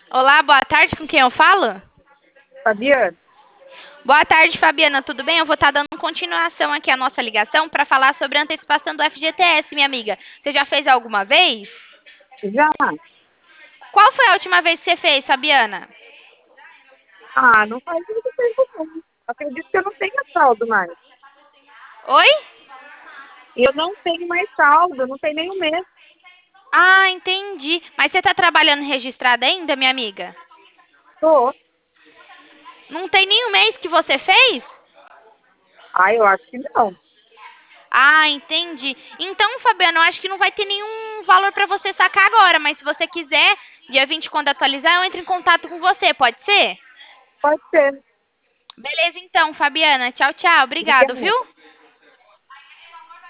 Olá, boa tarde, com quem eu falo? Fabiana, Boa tarde, Fabiana, tudo bem? Eu vou estar dando continuação aqui à nossa ligação para falar sobre a antecipação do FGTS, minha amiga. Você já fez alguma vez? já? Qual foi a última vez que você fez, Fabiana? Não faz muito tempo não. Acredito que eu não tenha saldo mais. Oi? E eu não tenho mais saldo, não tem nenhum mês. Ah, entendi. Mas você está trabalhando registrada ainda, minha amiga? Tô. Não tem nenhum mês que você fez? Eu acho que não. Ah, entendi. Então, Fabiana, eu acho que não vai ter nenhum valor para você sacar agora, mas se você quiser, dia 20, quando atualizar, eu entro em contato com você, pode ser? Pode ser. Beleza, então, Fabiana. Tchau, tchau. Obrigado, Obrigada. viu?